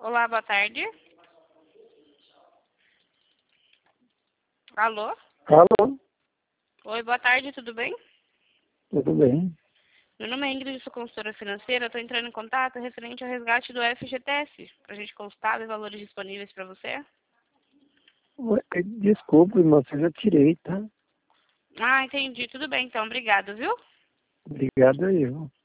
Olá, boa tarde. Alô? Alô, Oi, boa tarde, tudo bem? tudo bem? Meu nome é Ingrid, sou consultora financeira. Estou entrando em contato referente ao resgate do FGTS, para a gente constar os valores disponíveis para você. Ué, desculpe, mas eu já tirei, tá? Ah, entendi. Tudo bem, então. Obrigado, viu? Obrigado aí.